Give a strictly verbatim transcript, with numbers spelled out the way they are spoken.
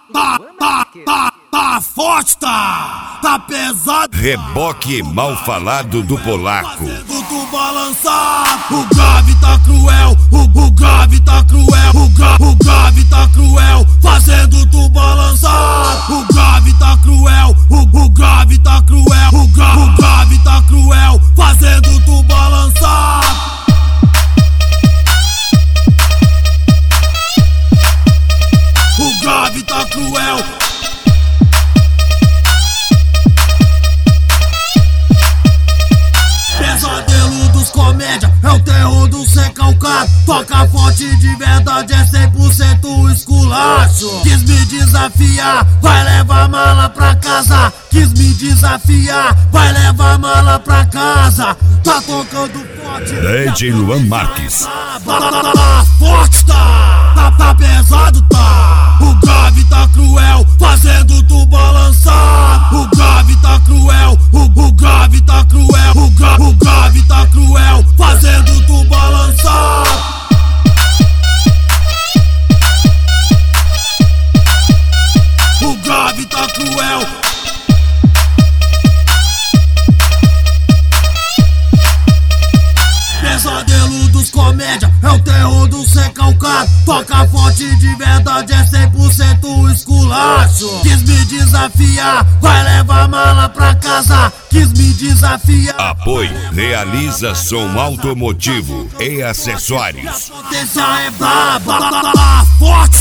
tá, tá, tá, tá forte, tá, tá pesado. Reboque mal falado do polaco. Fazendo tu balançar. O grave tá cruel, o, o grave tá cruel, o, gra, o grave tá cruel, fazendo tu balançar. O grave tá cruel, o, o grave tá cruel, o, gra, o grave tá cruel, fazendo tu balançar. O grave tá cruel. Pesadelo dos comédia, é o terror do ser calcado. Toca forte de verdade, é cem por cento esculacho. Quis me desafiar, vai levar mala pra casa. Quis me desafiar, vai levar mala pra casa. Tá tocando forte, D J Luan Marques. Tá, tá, tá, tá forte, tá, tá, tá pesado, tá. O grave tá cruel, fazendo tu balançar. O grave tá cruel, o, o grave tá cruel, o, gra, o grave tá cruel, fazendo tu balançar. O grave tá cruel. Pesadelo dos comédia, é o terror do ser calcado. Toca forte de verdade, é cem por cento esculacho. Quis me desafiar, vai levar mala pra casa. Quis me desafiar. Apoio Realiza Som Automotivo e Acessórios. A potência é braba, tá, tá, tá forte.